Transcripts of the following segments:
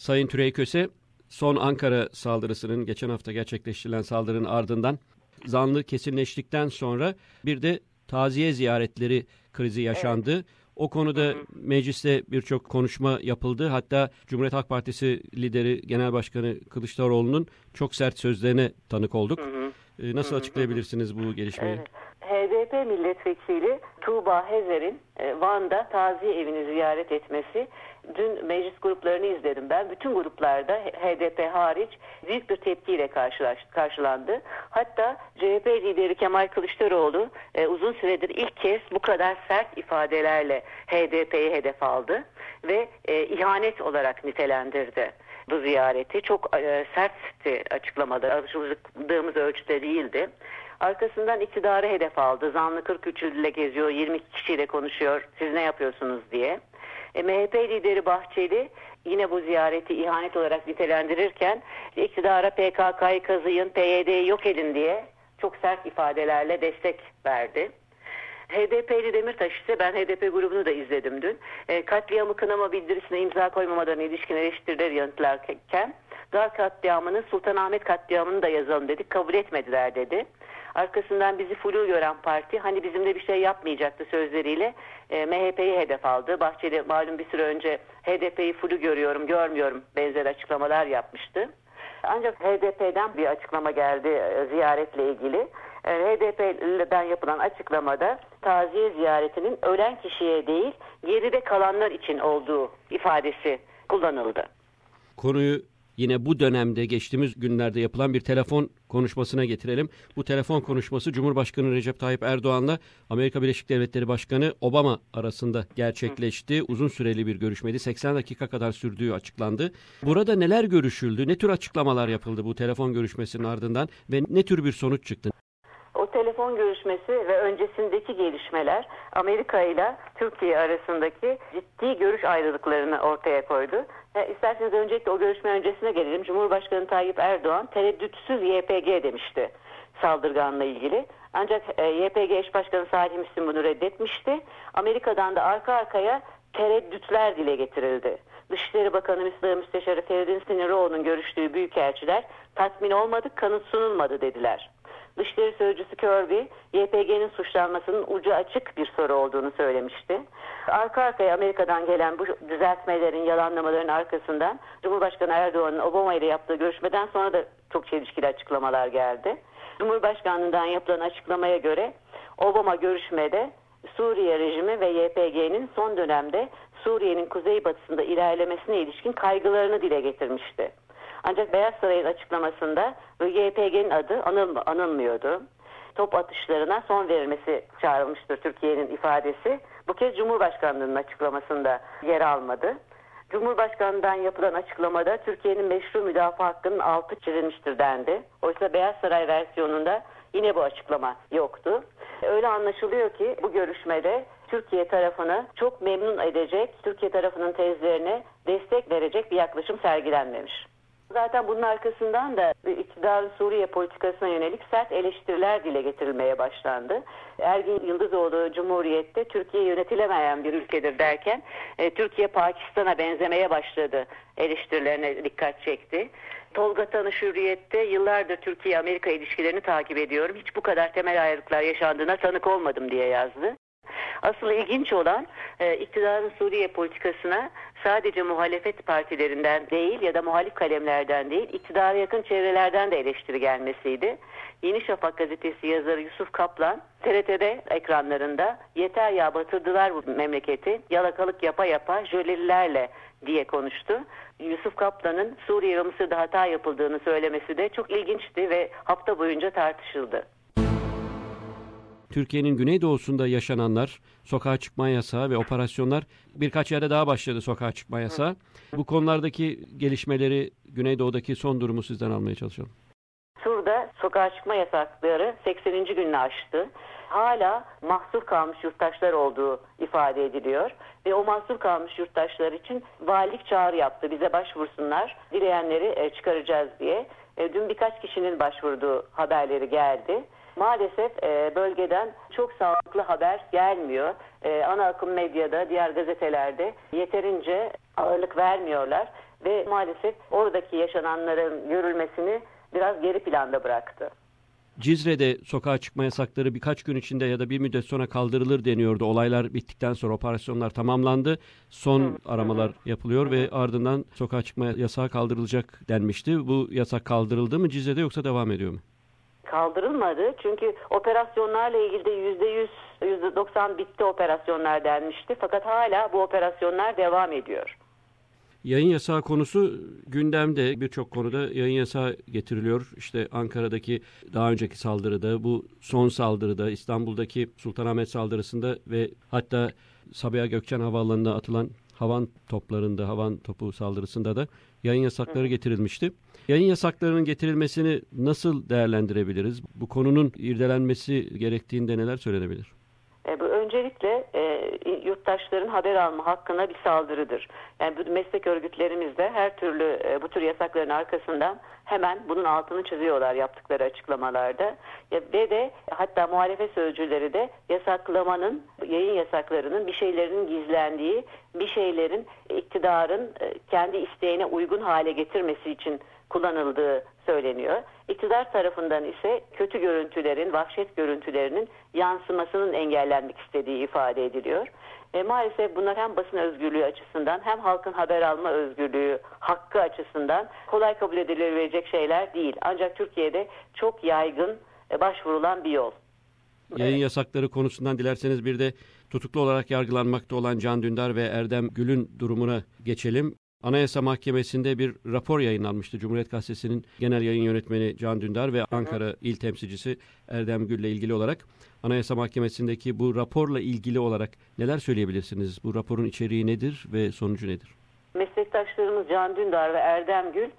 Sayın Türey Köse, son Ankara saldırısının, geçen hafta gerçekleştirilen saldırının ardından zanlı kesinleştikten sonra bir de taziye ziyaretleri krizi yaşandı. Evet. O konuda mecliste birçok konuşma yapıldı. Hatta Cumhuriyet Halk Partisi lideri Genel Başkanı Kılıçdaroğlu'nun çok sert sözlerine tanık olduk. Nasıl açıklayabilirsiniz bu gelişmeyi? Evet. HDP milletvekili Tuğba Hezer'in Van'da taziye evini ziyaret etmesi, dün meclis gruplarını izledim ben. Bütün gruplarda HDP hariç büyük bir tepkiyle karşılandı. Hatta CHP lideri Kemal Kılıçdaroğlu uzun süredir ilk kez bu kadar sert ifadelerle HDP'yi hedef aldı ve ihanet olarak nitelendirdi bu ziyareti. Çok sertti açıklamalar, alışıldığımız ölçüde değildi. Arkasından iktidarı hedef aldı. Zanlı 43 ile geziyor, 22 kişiyle konuşuyor, siz ne yapıyorsunuz diye. MHP lideri Bahçeli yine bu ziyareti ihanet olarak nitelendirirken iktidara PKK'yı kazıyın, PYD'yi yok edin diye çok sert ifadelerle destek verdi. HDP'li Demirtaş ise, ben HDP grubunu da izledim dün, katliamı kınama bildirisine imza koymamadan ilişkin eleştirileri yanıtlarken Gar katliamının Sultanahmet katliamını da yazalım dedik, kabul etmediler dedi. Arkasından bizi flu gören parti hani bizimle bir şey yapmayacaktı sözleriyle MHP'yi hedef aldı. Bahçeli malum bir süre önce HDP'yi flu görüyorum, görmüyorum benzer açıklamalar yapmıştı. Ancak HDP'den bir açıklama geldi ziyaretle ilgili. HDP'den yapılan açıklamada taziye ziyaretinin ölen kişiye değil geride kalanlar için olduğu ifadesi kullanıldı. Konuyu yine bu dönemde, geçtiğimiz günlerde yapılan bir telefon konuşmasına getirelim. Bu telefon konuşması Cumhurbaşkanı Recep Tayyip Erdoğan'la Amerika Birleşik Devletleri Başkanı Obama arasında gerçekleşti. Uzun süreli bir görüşmeydi. 80 dakika kadar sürdüğü açıklandı. Burada neler görüşüldü? Ne tür açıklamalar yapıldı bu telefon görüşmesinin ardından ve ne tür bir sonuç çıktı? O telefon görüşmesi ve öncesindeki gelişmeler Amerika ile Türkiye arasındaki ciddi görüş ayrılıklarını ortaya koydu. İsterseniz öncelikle o görüşme öncesine gelelim. Cumhurbaşkanı Tayyip Erdoğan tereddütsüz YPG demişti saldırganla ilgili. Ancak YPG eş başkanı Salih Müslim bunu reddetmişti. Amerika'dan da arka arkaya tereddütler dile getirildi. Dışişleri Bakanı Müsteşarı Feridun Siniroğlu'nun görüştüğü büyükelçiler tatmin olmadık, kanıt sunulmadı dediler. Dışişleri Sözcüsü Kirby, YPG'nin suçlanmasının ucu açık bir soru olduğunu söylemişti. Arka arkaya Amerika'dan gelen bu düzeltmelerin, yalanlamaların arkasından Cumhurbaşkanı Erdoğan'ın Obama ile yaptığı görüşmeden sonra da çok çelişkili açıklamalar geldi. Cumhurbaşkanlığından yapılan açıklamaya göre Obama görüşmede Suriye rejimi ve YPG'nin son dönemde Suriye'nin kuzeybatısında ilerlemesine ilişkin kaygılarını dile getirmişti. Ancak Beyaz Saray'ın açıklamasında YPG'nin adı anılmıyordu. Top atışlarına son verilmesi çağrılmıştır Türkiye'nin ifadesi. Bu kez Cumhurbaşkanlığı'nın açıklamasında yer almadı. Cumhurbaşkanlığından yapılan açıklamada Türkiye'nin meşru müdafaa hakkının altı çizilmiştir dendi. Oysa Beyaz Saray versiyonunda yine bu açıklama yoktu. Öyle anlaşılıyor ki bu görüşmede Türkiye tarafını çok memnun edecek, Türkiye tarafının tezlerine destek verecek bir yaklaşım sergilenmemiş. Zaten bunun arkasından da iktidarın Suriye politikasına yönelik sert eleştiriler dile getirilmeye başlandı. Ergin Yıldızoğlu Cumhuriyet'te Türkiye yönetilemeyen bir ülkedir derken Türkiye Pakistan'a benzemeye başladı eleştirilerine dikkat çekti. Tolga Tanış Hürriyet'te yıllardır Türkiye-Amerika ilişkilerini takip ediyorum. Hiç bu kadar temel ayrılıklar yaşandığına tanık olmadım diye yazdı. Asıl ilginç olan iktidarın Suriye politikasına sadece muhalefet partilerinden değil ya da muhalif kalemlerden değil, iktidara yakın çevrelerden de eleştiri gelmesiydi. Yeni Şafak gazetesi yazarı Yusuf Kaplan TRT'de ekranlarında yeter ya batırdılar bu memleketi, yalakalık yapa yapa jölelilerle diye konuştu. Yusuf Kaplan'ın Suriye ve Mısır'da hata yapıldığını söylemesi de çok ilginçti ve hafta boyunca tartışıldı. Türkiye'nin güneydoğusunda yaşananlar, sokağa çıkma yasağı ve operasyonlar, birkaç yerde daha başladı sokağa çıkma yasağı. Bu konulardaki gelişmeleri, Güneydoğu'daki son durumu sizden almaya çalışalım. Sur'da sokağa çıkma yasakları 80. gününü aştı. Hala mahsur kalmış yurttaşlar olduğu ifade ediliyor. Ve o mahsur kalmış yurttaşlar için valilik çağrı yaptı. Bize başvursunlar, dileyenleri çıkaracağız diye. Dün birkaç kişinin başvurduğu haberleri geldi. Maalesef bölgeden çok sağlıklı haber gelmiyor. Ana akım medyada, diğer gazetelerde yeterince ağırlık vermiyorlar. ve maalesef oradaki yaşananların görülmesini biraz geri planda bıraktı. Cizre'de sokağa çıkma yasakları birkaç gün içinde ya da bir müddet sonra kaldırılır deniyordu. Olaylar bittikten sonra operasyonlar tamamlandı. Son aramalar yapılıyor ve ardından sokağa çıkma yasağı kaldırılacak denmişti. Bu yasak kaldırıldı mı Cizre'de yoksa devam ediyor mu? Kaldırılmadı çünkü operasyonlarla ilgili de %100, %90 bitti operasyonlar denmişti. Fakat hala bu operasyonlar devam ediyor. Yayın yasağı konusu gündemde, birçok konuda yayın yasağı getiriliyor. İşte Ankara'daki daha önceki saldırıda, bu son saldırıda, İstanbul'daki Sultanahmet saldırısında ve hatta Sabiha Gökçen Havaalanı'na atılan havan toplarında, havan topu saldırısında da yayın yasakları getirilmişti. Yayın yasaklarının getirilmesini nasıl değerlendirebiliriz? Bu konunun irdelenmesi gerektiğinde neler söylenebilir? Bu öncelikle yurttaşların haber alma hakkına bir saldırıdır. Yani bu meslek örgütlerimizde her türlü bu tür yasakların arkasından hemen bunun altını çiziyorlar yaptıkları açıklamalarda. Ve de hatta muhalefet sözcüleri de yasaklamanın, yayın yasaklarının bir şeylerin gizlendiği, bir şeylerin iktidarın kendi isteğine uygun hale getirmesi için kullanıldığı söyleniyor. İktidar tarafından ise kötü görüntülerin, vahşet görüntülerinin yansımasının engellenmek istediği ifade ediliyor. Maalesef bunlar hem basın özgürlüğü açısından hem halkın haber alma özgürlüğü hakkı açısından kolay kabul edilebilecek şeyler değil. Ancak Türkiye'de çok yaygın başvurulan bir yol. Yayın yasakları konusundan dilerseniz bir de tutuklu olarak yargılanmakta olan Can Dündar ve Erdem Gül'ün durumuna geçelim. Anayasa Mahkemesi'nde bir rapor yayınlanmıştı. Cumhuriyet Gazetesi'nin genel yayın yönetmeni Can Dündar ve Ankara İl Temsilcisi Erdem Gül'le ilgili olarak Anayasa Mahkemesi'ndeki bu raporla ilgili olarak neler söyleyebilirsiniz? Bu raporun içeriği nedir ve sonucu nedir? Meslektaşlarımız Can Dündar ve Erdem Gül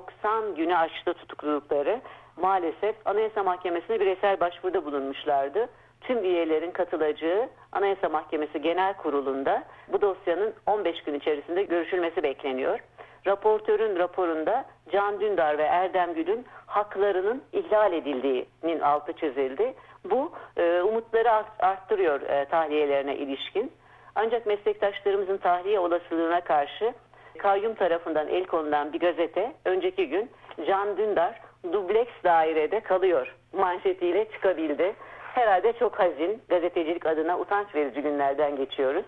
90 güne aştı tutuklulukları. Maalesef Anayasa Mahkemesi'ne bireysel başvuruda bulunmuşlardı. Tüm üyelerin katılacağı Anayasa Mahkemesi Genel Kurulu'nda bu dosyanın 15 gün içerisinde görüşülmesi bekleniyor. Raportörün raporunda Can Dündar ve Erdem Gül'ün haklarının ihlal edildiğinin altı çizildi. Bu umutları arttırıyor tahliyelerine ilişkin. Ancak meslektaşlarımızın tahliye olasılığına karşı kayyum tarafından el konulan bir gazete önceki gün Can Dündar dubleks dairede kalıyor manşetiyle çıkabildi. Herhalde çok hazin, gazetecilik adına utanç verici günlerden geçiyoruz.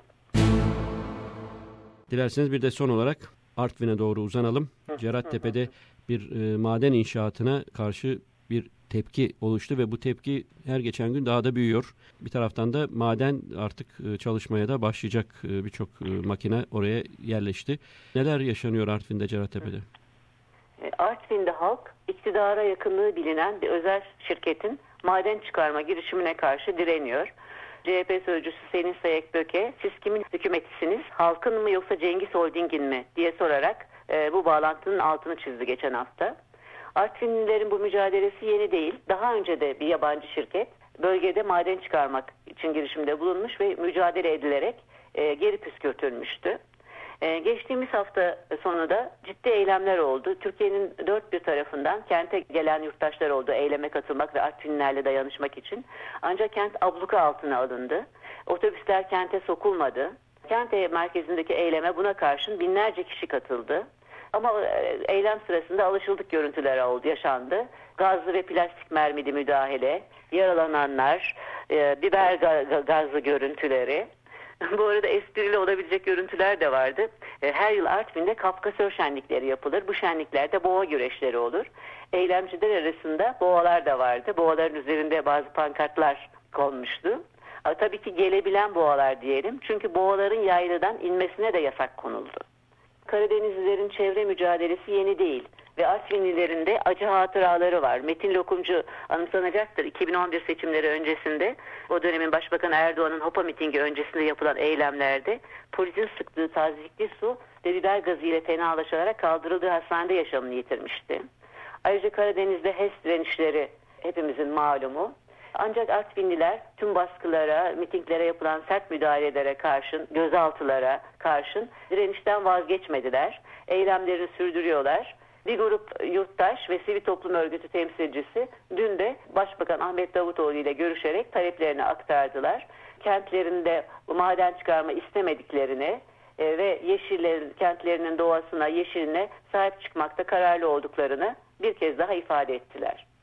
Dilerseniz bir de son olarak Artvin'e doğru uzanalım. Cerattepe'de bir maden inşaatına karşı bir tepki oluştu ve bu tepki her geçen gün daha da büyüyor. Bir taraftan da maden artık çalışmaya da başlayacak, birçok makine oraya yerleşti. Neler yaşanıyor Artvin'de, Cerattepe'de? Artvin'de halk iktidara yakınlığı bilinen bir özel şirketin maden çıkarma girişimine karşı direniyor. CHP sözcüsü Selin Sayekböke, siz kimin hükümetisiniz, halkın mı yoksa Cengiz Holding'in mi diye sorarak bu bağlantının altını çizdi geçen hafta. Artvinlilerin bu mücadelesi yeni değil. Daha önce de bir yabancı şirket bölgede maden çıkarmak için girişimde bulunmuş ve mücadele edilerek geri püskürtülmüştü. Geçtiğimiz hafta sonu da ciddi eylemler oldu. Türkiye'nin dört bir tarafından kente gelen yurttaşlar oldu eyleme katılmak ve Artvinlilerle dayanışmak için. Ancak kent abluka altına alındı. Otobüsler kente sokulmadı. Kent merkezindeki eyleme buna karşın binlerce kişi katıldı. Ama eylem sırasında alışıldık görüntüler oldu, yaşandı. Gazlı ve plastik mermili müdahale, yaralananlar, biber gazlı görüntüleri. Bu arada esprili olabilecek görüntüler de vardı. Her yıl Artvin'de Kafkasör şenlikleri yapılır. Bu şenliklerde boğa güreşleri olur. Eylemciler arasında boğalar da vardı. Boğaların üzerinde bazı pankartlar konmuştu. Tabii ki gelebilen boğalar diyelim. Çünkü boğaların yayladan inmesine de yasak konuldu. Karadenizlilerin çevre mücadelesi yeni değil ve Artvinlilerin de acı hatıraları var. Metin Lokumcu anımsanacaktır. 2011 seçimleri öncesinde, o dönemin Başbakan Erdoğan'ın Hopa mitingi öncesinde yapılan eylemlerde polisin sıktığı tazikli su ve biber gazı ile fenalaşarak kaldırıldığı hastanede yaşamını yitirmişti. Ayrıca Karadeniz'de HES direnişleri hepimizin malumu. Ancak Artvinliler tüm baskılara, mitinglere yapılan sert müdahalelere karşın, gözaltılara karşın direnişten vazgeçmediler. Eylemlerini sürdürüyorlar. Bir grup yurttaş ve sivil toplum örgütü temsilcisi dün de Başbakan Ahmet Davutoğlu ile görüşerek taleplerini aktardılar. Kentlerinde maden çıkarma istemediklerini, ve kentlerinin doğasına, yeşiline sahip çıkmakta kararlı olduklarını bir kez daha ifade ettiler.